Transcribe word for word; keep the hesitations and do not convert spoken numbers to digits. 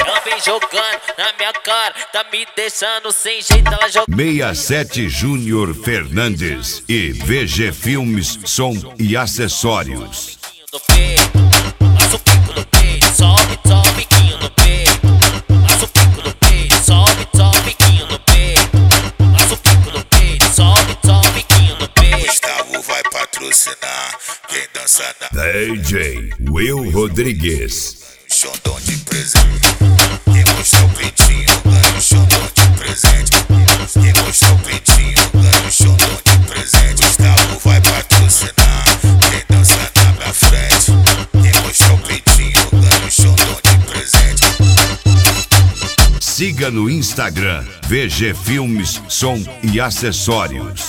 Também jogando na minha cara, tá me deixando sem jeito, ela joga. sessenta e sete Júnior Fernandes e V G Filmes, som e acessórios. No peito, passa o pico no peito, sobe, sobe, biquinho no peito. Passa o pico no peito, sobe, sobe, biquinho no peito. Passa o pico no peito, sobe, sobe, biquinho no peito. Gustavo vai patrocinar quem dança na D J Will Rodrigues. Xandão de presente. Quem mostrar o peitinho ganha um xandão de presente. Quem mostrar o peitinho ganha um xandão de presente. Gustavo vai patrocinar quem dança na minha frente. Quem mostrar o peitinho ganha um xandão de presente. Siga no Instagram V G Filmes, som e acessórios.